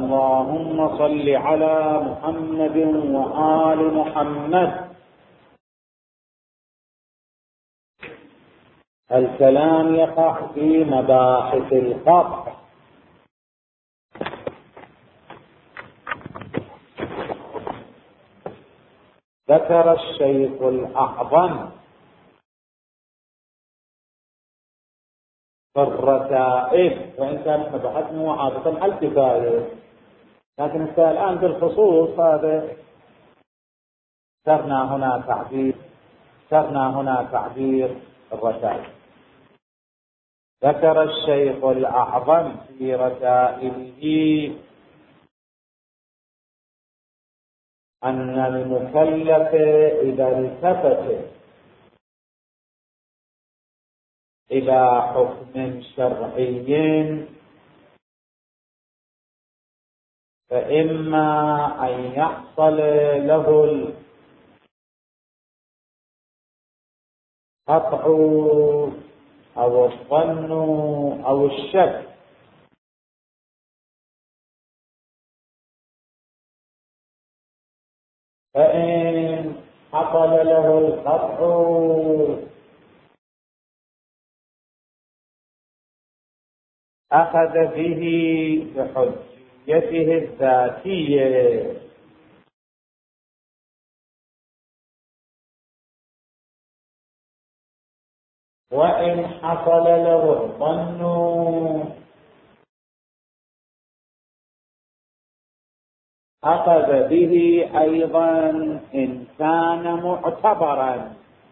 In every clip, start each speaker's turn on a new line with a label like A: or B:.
A: اللهم صل على محمد وآل محمد. الكلام يقع في مباحث القطع. ذكر الشيخ الأعظم في الرسائل، وإن كانت بحثنا عادة على الكفاية، لكن الآن بالخصوص هذا ذكرنا هنا تعبير الرسائل. ذكر الشيخ الأعظم في رسائله أن المكلف إذا التفت إلى حكم شرعي فإما أن يحصل له القطع أو الظن أو الشك، فإن حصل له القطع أخذ به بحجيته الذاتية، وإن حصل له الظن أخذ به أيضا إن كان معتبرا،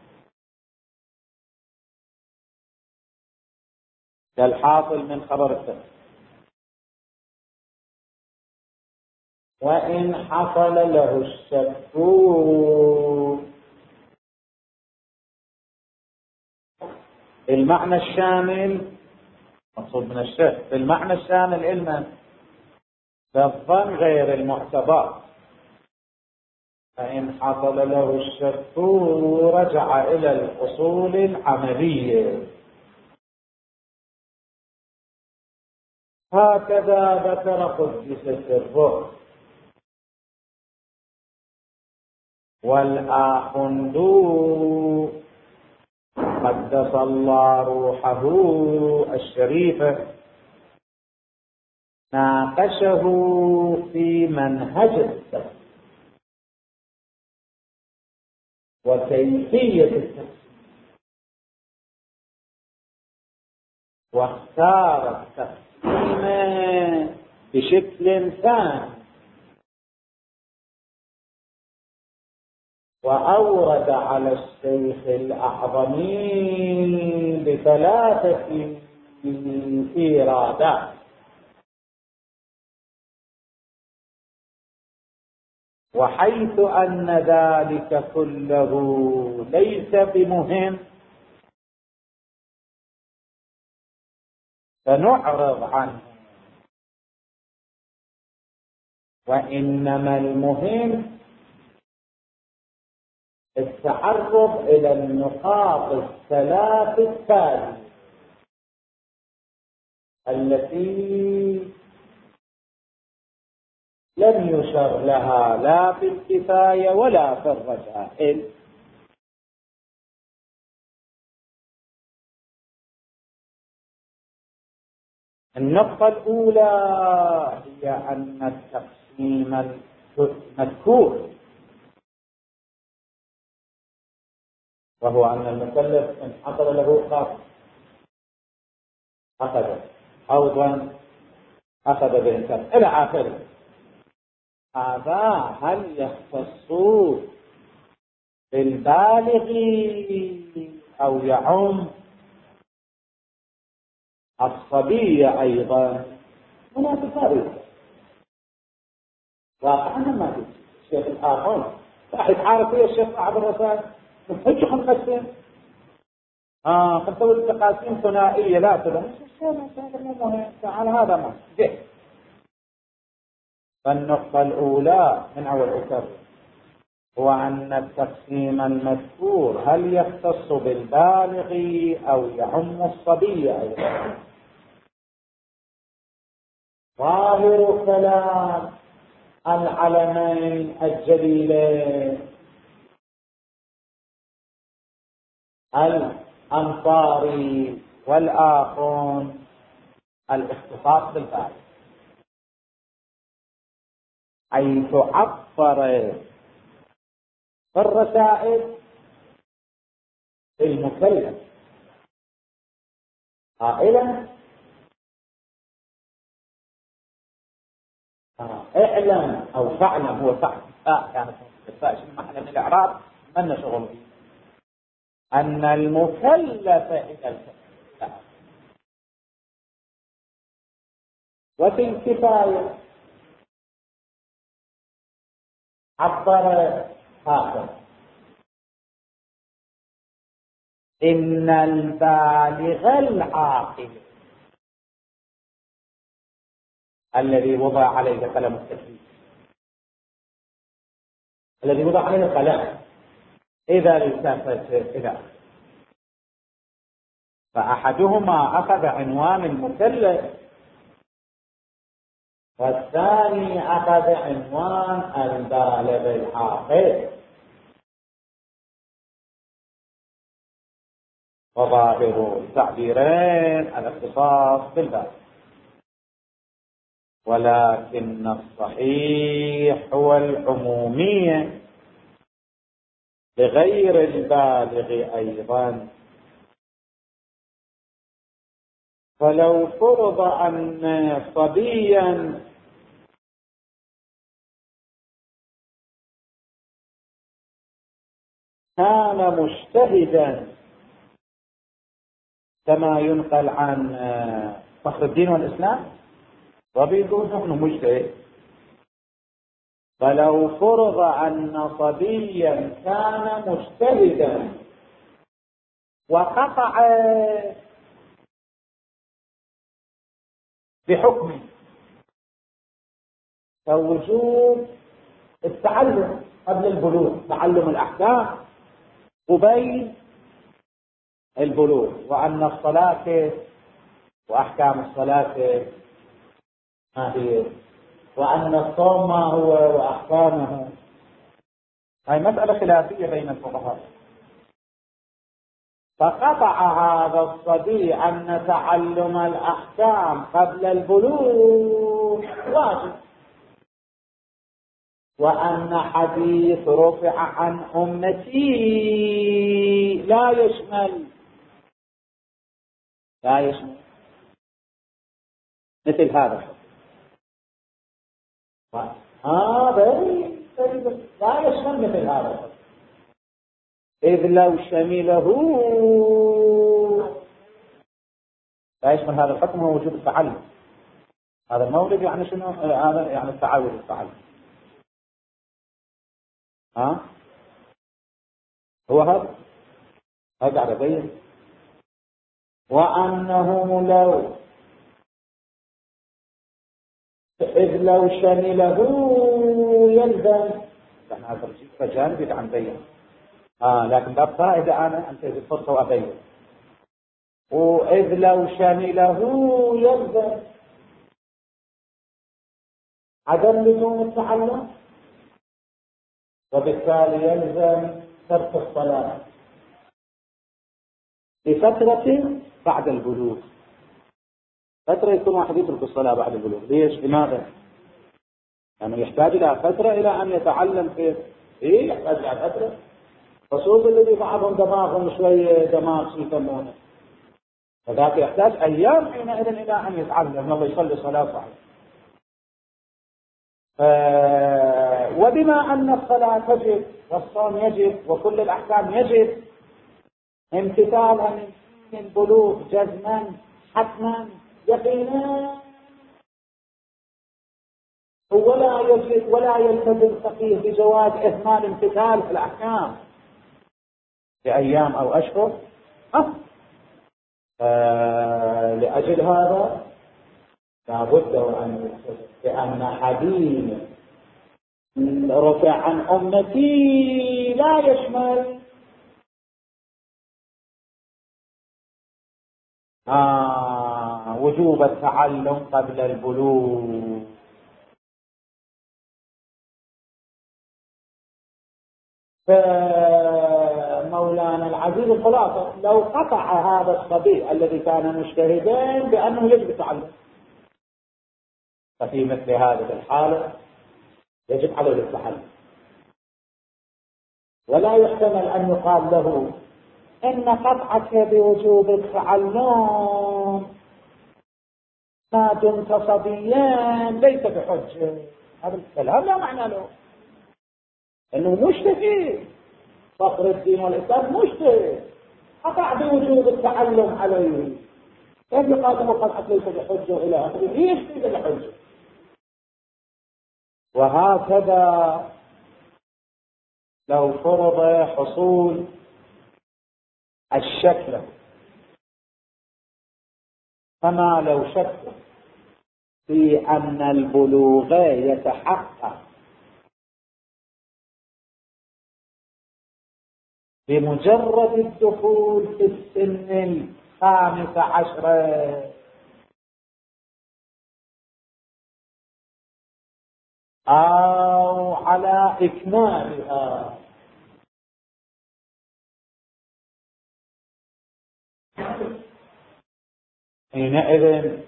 A: كالحاصل من خبر السبب. وإن حصل له الشك المعنى الشامل، مقصود من الشك المعنى الشامل علما بالظن غير المعتبر، فإن حصل له الشك رجع إلى الأصول العملية. هكذا ذكر قدس سره. والآخند قدس الله روحه الشريفة ناقشه في منهج التفسير وكيفية التفسير، واختار التقسيم بشكل ثاني، وأورد على الشيخ الأعظمي بثلاثة إيرادات. وحيث أن ذلك كله ليس بمهم فنعرض عنه، وإنما المهم التعرض إلى النقاط الثلاث التالية التي لم يشر لها لا في الكفاية ولا في الرسائل. النقطة الأولى هي أن التقسيم المذكور، وهو أن المكلف إن حصل له قطع أخذ أو ظن أخذ بإنسان إلى آخره، هذا هل يختص بالبالغ أو يعم الصبي أيضا؟ هناك فرق واقعا. ما في الشيخ الآخر واحد عارف فيه الشيخ أعظم الرسائل نحجه نقسم نسوي التقاسيم ثنائية، لا تبقى تعال هذا ما جه. فالنقطة الأولى من أول أكثر هو أن التقسيم المذكور هل يختص بالبالغ أو يعم الصبي أيضا؟ ظاهر كلام العلمين الجليلين الأنصاري والآخون الاختصاص بالباب، حيث عبر في الرسائل المكلف قائلا اعلم او فاعلم، هو فاعل كانت في محل من الاعراب من شغل فيه، ان المكلف الى الكفايه، وفي الكفايه عبر هكذا: ان البالغ العاقل الذي وضع عليه قلم التكليف، الذي وضع عليه القلم إذا التفت إلى، فأحدهما أخذ عنوان المكلف والثاني أخذ عنوان البالغ العاقل. وظاهر التعبيرين الاختصاص بالبالغ، ولكن الصحيح هو العمومية لغير البالغ أيضا. فلو فرض أن صبيا كان مجتهدا كما ينقل عن فخر الدين والإسلام، صبي يقول نحن مجتهد، فلو فرض أن صبيا كان مجتهدا وقطع بحكم فوجوب التعلم قبل البلوغ، تعلم الأحكام قبيل البلوغ، وأن الصلاة وأحكام الصلاة ما هي، وأن الصوم ما هو وأحكامه. هذه مسألة خلافية بين الفقهاء. فقطع هذا الصبي أن تعلم الأحكام قبل البلوغ واجب، وأن حديث رفع عن أمتي لا يشمل مثل هذا. لا يشمل مثل هذا، إذ لو شمله لا يشمل هذا الحكم هو وجود التعلم. هذا المولد يعني شنو؟ هذا يعني التعود التعلم. هو هذا قاعد أبين. وأنه إذ لو شمله يلزم، احنا هذا الشيء فجانبي عن بين لكن ده فائدة أنا أنت الفرصة وأبين. وإذ لو شمله يلزم عدم لزوم التعلم، وبالتالي يلزم ترك الصلاة لفترة بعد البلوغ. فترة يكون واحد يترك الصلاة بعد البلوغ، ليش؟ لماذا؟ يعني يحتاج إلى فترة إلى أن يتعلم كيف. يحتاج إلى فترة، خصوصا الذي بعضهم دماغهم شوية دماغ يسمونه، فذاك يحتاج أيام حينئذ إلى أن يتعلم الله يصلي صلاة صحيحة. وبما أن الصلاة تجب والصوم يجب وكل الأحكام يجب امتثالها من البلوغ جزما حتما يقينا، ولا يلتزم فقيه بجواز إهمال امتثال في الأحكام لأيام أو أشهر. لأجل هذا لابد أن يلتزم بأن حديث رفع عن أمتي لا يشمل وجوب التعلم قبل البلوغ. فمولانا العزيز الخلاصة لو قطع هذا الصبي الذي كان مجتهدا بأنه يجب التعلم، ففي مثل هذه الحالة يجب عليه التعلم، ولا يحتمل أن يقال له إن قطعك بوجوب التعلم ما دمت صبيا ليس بحجة. هذا الكلام لا معنى له، إنه مجتهد، فخر الدين والإسلام مجتهد، قطع بوجوب التعلم عليه، كيف يقال له قطعك ليس بحجة إلى آخره؟ ليش ليس بحجة؟ وهكذا لو فرض حصول الشك، فما لو شك في أن البلوغ يتحقق بمجرد الدخول في السن 15 أو على إكمالها، حينئذ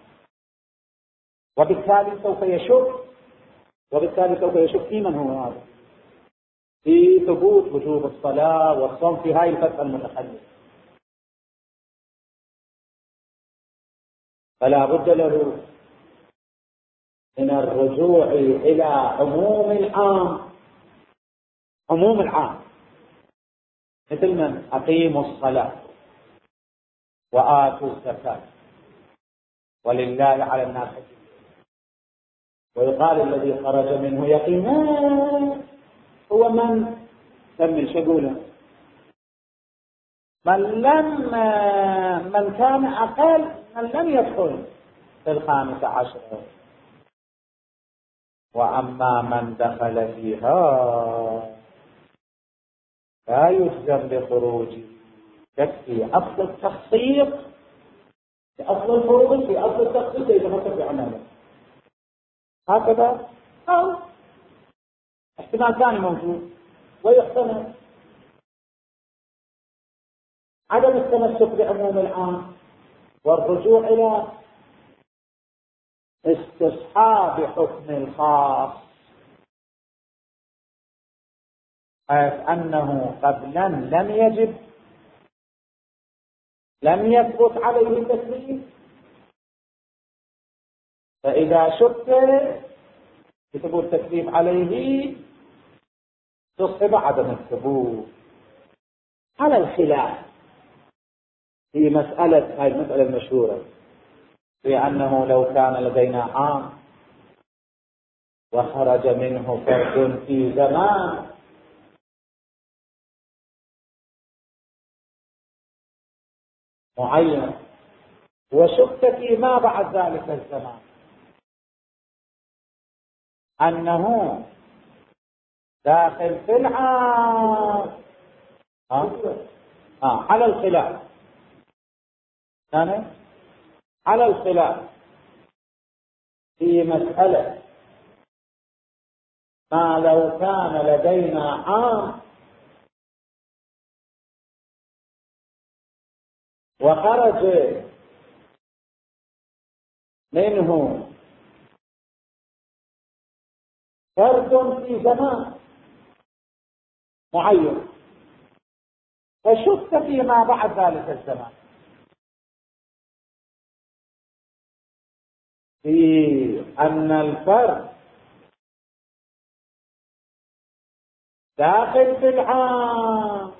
A: وبالتالي سوف يشك في من هو هذا، في ثبوت وجوب الصلاة والصوم في هاي الفترة المتخلفة، فلا بد له من الرجوع إلى عموم العام، مثل من أقيموا الصلاة وآتوا الزكاة ولله على الناس، ويقال الذي خرج منه يقينا هو من شقوله من كان أقل، من لم يدخل في 15، وأما من دخل فيها لا يجزم بخروجه، يكفي أصل التخصيص في أصل الفروض، في أصل التخصيص يتمثل بعمله، هكذا. أو احتمال ثاني موجود، ويحتمل عدم التمسك بعموم العام والرجوع إلى استصحاب حكم الخاص، حيث أنه قبلا لم يثبت عليه التكليف، فإذا شك بثبوت التكليف عليه تصحب عدم الثبوت، على الخلاف في مسألة، هذه المسألة المشهورة، في أنه لو كان لدينا عام وخرج منه فرد في زمان معين وشك فيما بعد ذلك الزمان أنه داخل في العام، على الخلاف، يعني على الخلاف في مسألة ما لو كان لدينا عام وخرج منه فرد في زمان معين فشك فيما بعد ذلك الزمان، في أن الفرد داخل في العام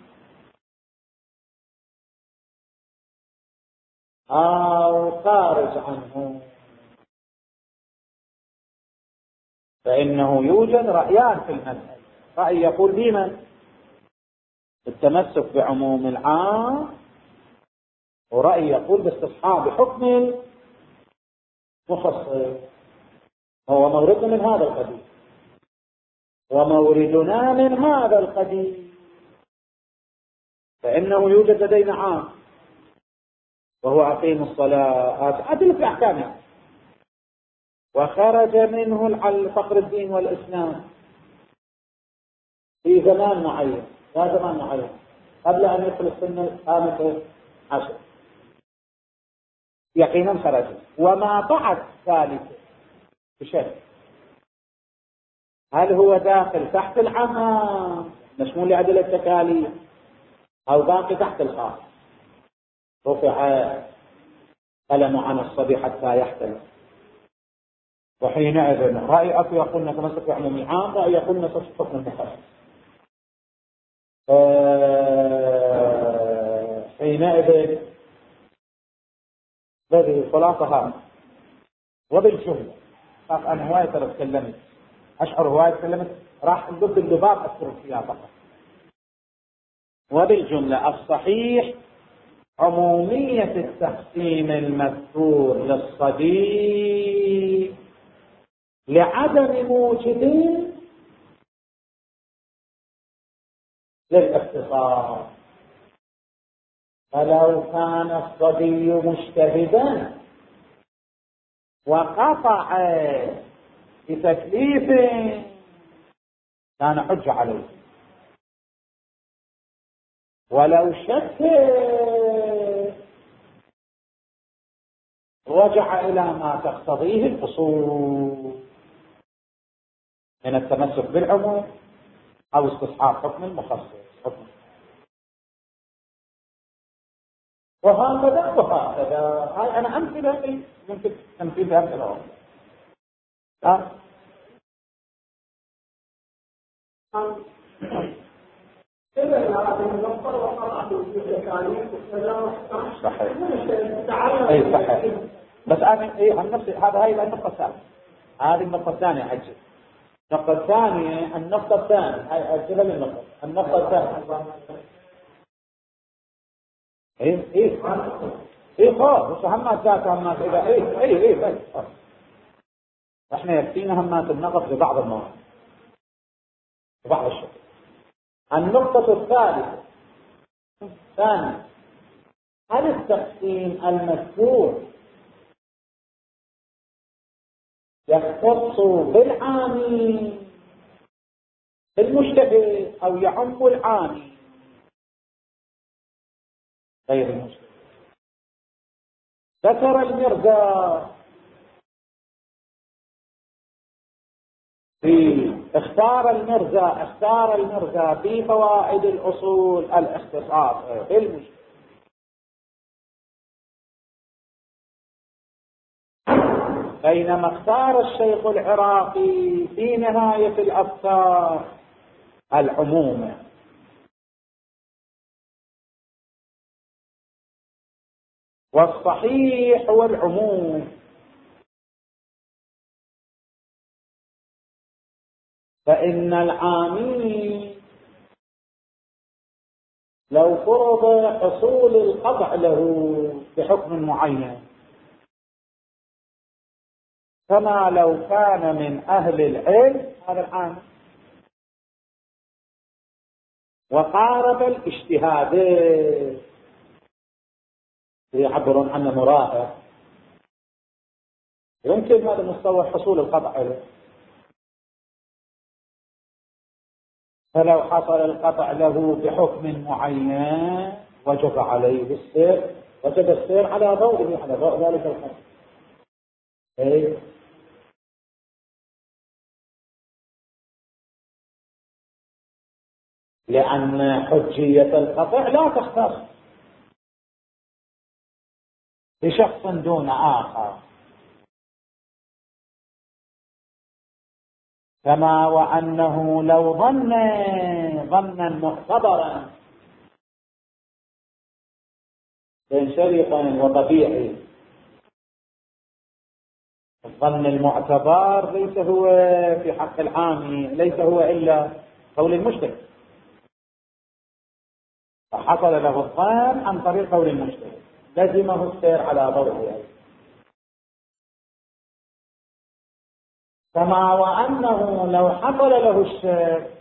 A: أو خارج عنه، فإنه يوجد رأيان في المسألة، رأي يقول بمن التمسك بعموم العام، ورأي يقول باستصحاب حكم المخصص. هو موردنا من هذا القبيل وموردنا من هذا القبيل، فإنه يوجد لدينا عام وهو أقيم الصلاة أدل في أحكامها، وخرج منه فخر الدين والإسلام في زمان معين، لا زمان معين قبل أن يدخل السنة الخامسة عشر يقينا خرج، وما بعد ثالثة بشكل هل هو داخل تحت العام مشمول لعدل التكاليف أو باقي تحت الخاص؟ رفع قلم عن الصبي حتى يحتلم، وحينئذ رأي أخي يقول نتمسك بعموم العام، رأي يقول نتمسك بحكم المخصص. حينئذ هذه الخلاصة هذه. وبالجملة أنا هواية تكلمت، أشعر هواية تكلمت، راح نضد اللباب أذكر فيها فقط. وبالجملة الصحيح عمومية التقسيم المذكور للصديق لعدم موجب للاختصاص. فلو كان الصبي مجتهدا وقطع بتكليف كان حجة عليه، ولو شك رجع إلى ما تقتضيه الأصول من التمسك بالعموم أو استصحاب حكم المخصص. وهكذا هاي أنا أمثلة ممكن تمثيل بأمثلة صحيح. أي صحيح. بس أنا عن نفسي هاي النقطة الثانية، هذه النقطة الثانية حجي. النقطة الثانية هاي أجلها للنقطة. النقطة الثانية خلاص همات ذات همات إذا إحنا يكفينا همات النقط ببعض المواضيع وبعض الشيء. النقطة الثالثة ثانيا، هل التقسيم المذكور يختص بالعامي بالمجتهد أو يعم العامي غير المجتهد؟ ذكر المرزا اختار المرزا في فوائد الأصول الاختصاص بالمجتهد، بينما اختار الشيخ العراقي في نهاية الأفكار العموم. والصحيح هو العموم، فإن العامي لو فرض حصول القطع له بحكم معين كما لو كان من أهل العلم هذا العام وقارب الاجتهاد يعبرون عنه مراهق، يمكن هذا مستوى حصول القطع له. فلو حصل القطع له بحكم معين وجب عليه السير، وجب السير على ضوء ذلك الحكم. لأن حجية القطع لا تختص بشخص دون آخر، كما وأنه لو ظنا معتبرا بين شريط وطبيعي، الظن المعتبر ليس هو في حق العامي، ليس هو إلا قول المجتهد، فحصل له الظن عن طريق قول المجتهد لزمه السير على ضوءه. كما وأنه لو حصل له الشك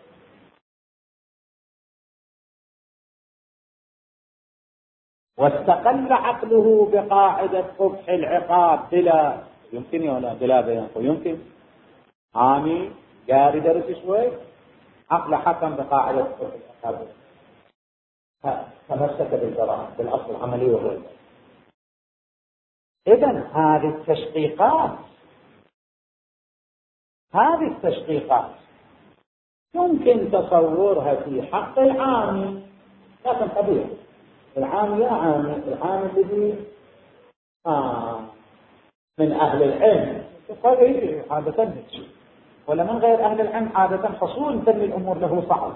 A: واستقل عقله بقاعدة قبح العقاب بلا يمكن ولا بلا بيان يمكن عامي قاري درس شوي عقل حكم بقاعدة قبح العقاب تمسك بالجرائم بالأصل العملي وغيره. إذن هذه التشقيقات يمكن تصورها في حق العامي، لكن طبيعي العامي يا عامي العامي الذي من أهل العلم عادة نتشي، ولا من غير أهل العلم عادة حصول تنمي الأمور له صعب،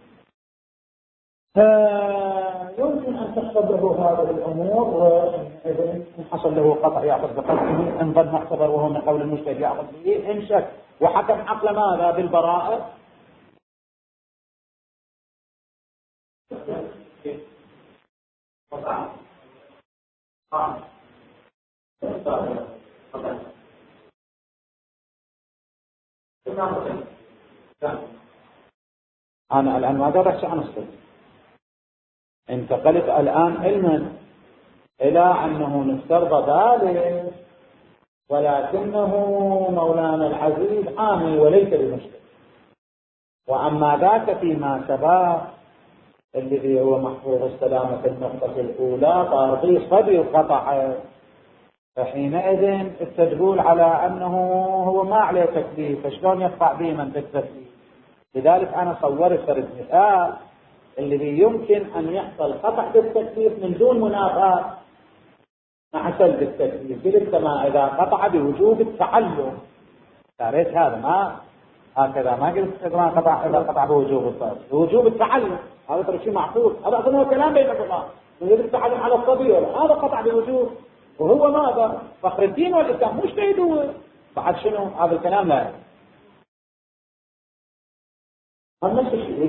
A: فيمكن أن تحصل له هذه الأمور، وإذن إن حصل له قطع يأخذ بقطعه، إن ظن معتبر وهو من قول المجتهد يأخذ به، إن شك وحكم عقل ماذا بالبراءة أنا الآن ماذا بحث عن الصدق؟ انتقلت الآن علما إلى أنه نفترض ذلك، ولكنه مولانا العزيز عامي وليس بمشكل. وأما ذاك فيما سبق الذي هو محفوظ السلامة في النقطة الأولى طارقي صبي قطع، فحينئذ تقول على أنه هو ما عليه تكليف، فشلون يقطع به من بالتكليف؟ لذلك أنا صورت فرد مثال الذي يمكن أن يحصل قطع بالتكليف من دون منافاة مع سلب التكليف، قلت ما إذا قطع بوجوب التعلم، قريت هذا ما هكذا، ما قلت إذا قطع بوجوب التعلم، هذا ترى شيء معقول، هذا أظن كلام بين الفقهاء وجوب التعلم على الصبي، هذا قطع بوجوب، وهو ماذا؟ فخر الدين والإسلام مش تيدوه بعد شنو هذا الكلام؟ لا هذا نفس الشيء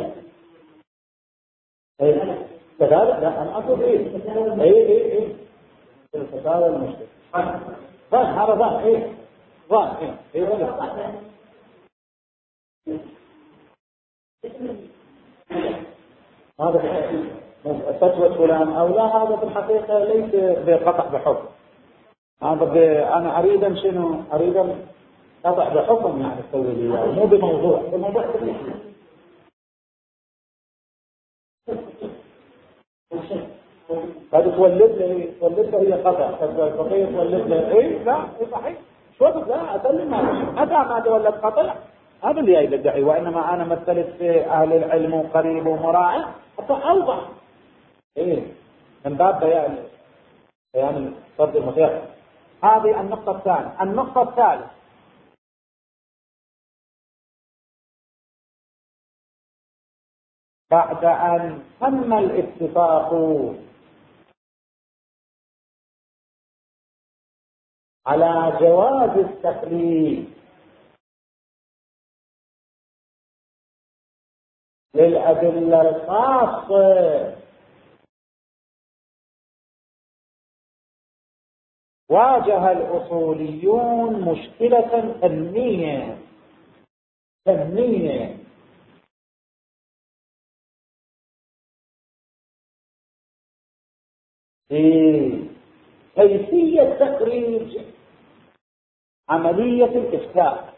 A: كذلك. لا أنا أقول إيه الفساد المشكلة ظن هذا ظن ظن هذا فتوى فلان أو لا، هذا في الحقيقة ليس بقطع بحكم، هذا أنا أريد شنو؟ أريد قطع بحكم، يعني تسوي لي مو بموضوع هذا تولد له هي قطع، فالفقيه تولد له لا صحيح شو لا أسلم ما تولد قطع، هذا اللي يدعي. وإنما أنا مثلت في أهل العلم وقريب ومراعي حتى أوضح من باب بيان صد المخير. هذه النقطة الثانية. النقطة الثالثة بعد أن تم الاتفاق على جواز التقليد للأدلة الخاصة، واجه الأصوليون مشكلة فنية في كيفية تخريج عملية الإفتاء،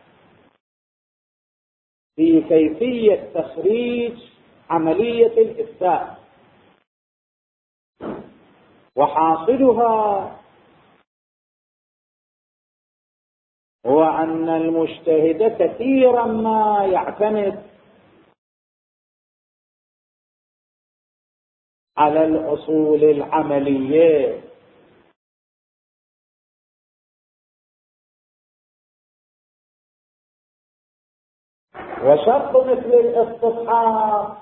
A: في كيفية تخريج عملية الإفتاء. وحاصلها هو أن المجتهد كثيرا ما يعتمد على الأصول العملية، وشرط مثل الاستصحاب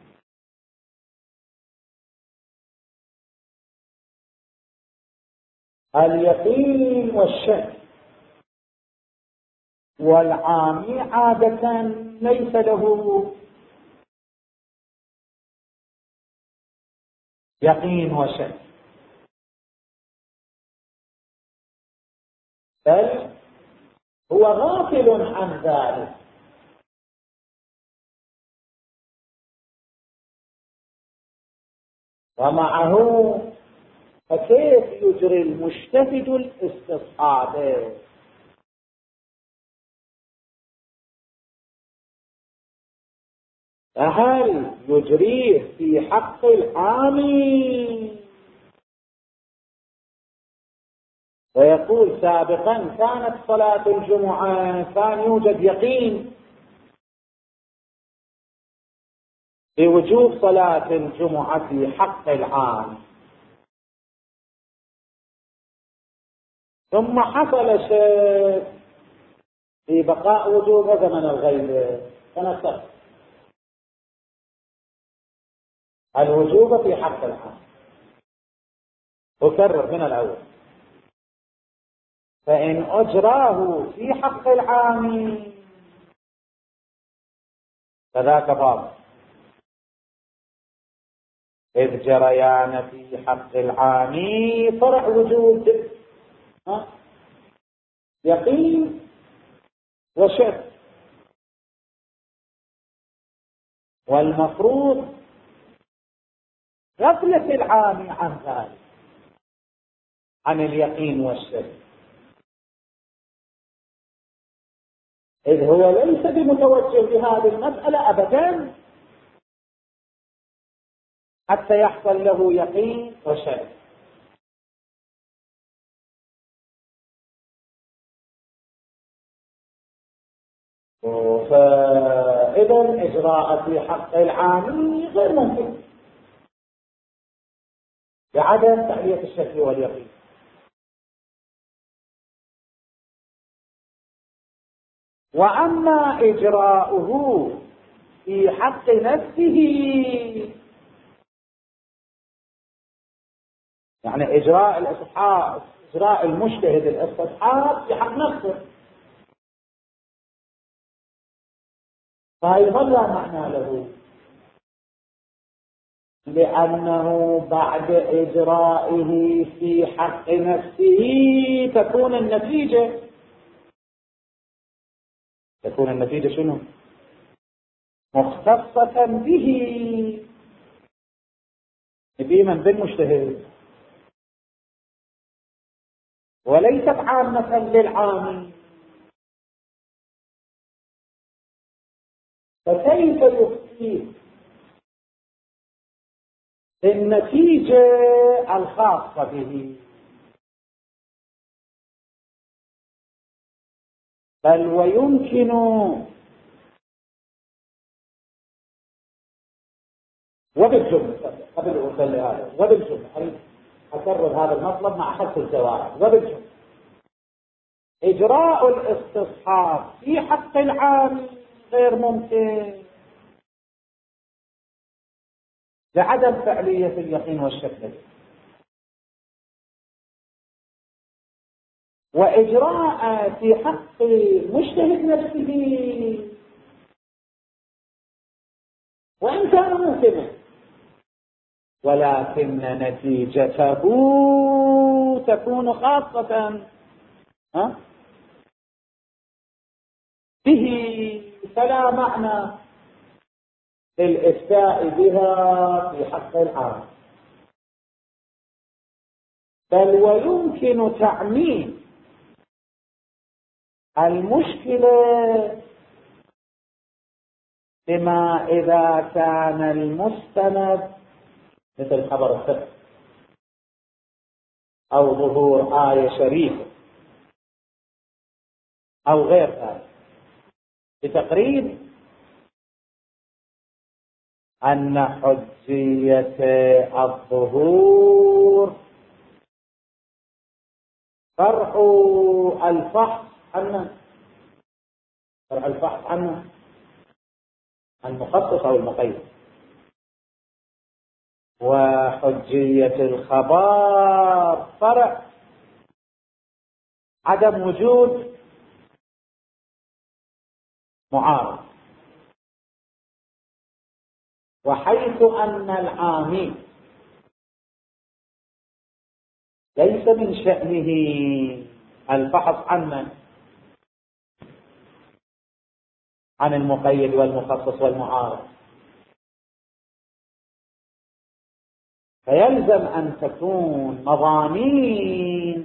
A: اليقين والشك، والعامي عادة ليس له يقين وشك، بل هو غافل عن ذلك. ومعه فكيف يجري المجتهد الاستصحاب؟ فهل يجريه في حق العام؟ ويقول سابقا كانت صلاة الجمعة كان يوجد يقين بوجوب صلاة الجمعة في حق العام، ثم حصل شيء في بقاء وجوب زمن الغيبة فنسخ الوجوب في حق العام. أكرر من الأول، فإن أجراه في حق العام فذاك باطل، إذ جريان في حق العام فرع وجود يقين وشك، والمفروض غفلة العام عن ذلك، عن اليقين والشك، إذ هو ليس بمتوجه بهذه المسألة أبدا حتى يحصل له يقين وشك. فإذا الإجراء في حق العام غير ممكن بعدم تعلية الشك واليقين. وأما إجراؤه في حق نفسه، يعني إجراء الاستصحاب، إجراء المجتهد الاستصحاب في حق نفسه، فأيضا لا معنى له، لأنه بعد إجرائه في حق نفسه تكون النتيجة شنو؟ مختصة به، بمن؟ بالمجتهد، وليست عامة للعام. فكيف يخفيه النتيجة الخاصة به؟ بل ويمكن وبالجملة، قبل أوصل لهذا، وبالجملة أكرر هذا المطلب مع حذف الزوائد، وبالجملة إجراء الاستصحاب في حق العام غير ممكن لعدم فعلية اليقين والشك، وإجراء في حق مجتهد نفسه وإن كان ممكنا، ولكن نتيجته تكون خاصة به، فلا معنى للإفتاء بها في حق العام، بل ويمكن تعميم المشكلة بما إذا كان المستند مثل خبر الثقة أو ظهور آية شريفة أو غير ذلك، بتقريب أن حجية الظهور فرع الفحص عنه، فرع الفحص عنه المخصص أو المقيد، وحجية الخبر فرع عدم وجود معارض. وحيث أن العامي ليس من شأنه البحث عن المقيد والمخصص والمعارض، فيلزم أن تكون مضامين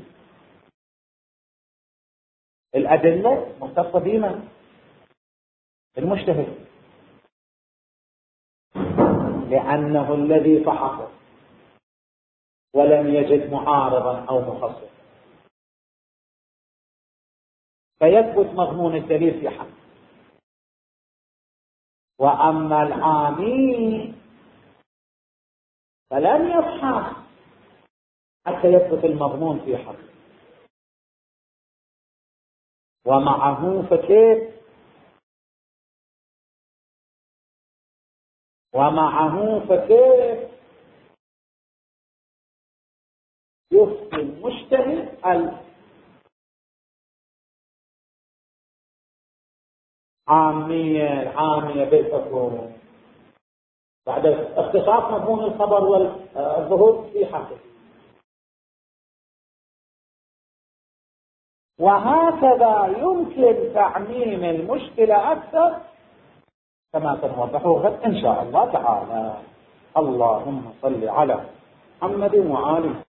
A: الأدلة مختصة بمن؟ المجتهد، لأنه الذي فحص ولم يجد معارضا أو مخصصا، فيثبت مضمون الدليل في حقه. وأما العامي فلن يبحث حتى يثبت المضمون في حقه، ومعه فكيف يفتي المجتهد العامية بالحكم بعد اختصاص مضمون الخبر والظهور في حقه. وهكذا يمكن تعميم المشكلة أكثر كما سنوضحه غد إن شاء الله تعالى. اللهم صل على محمد وآله.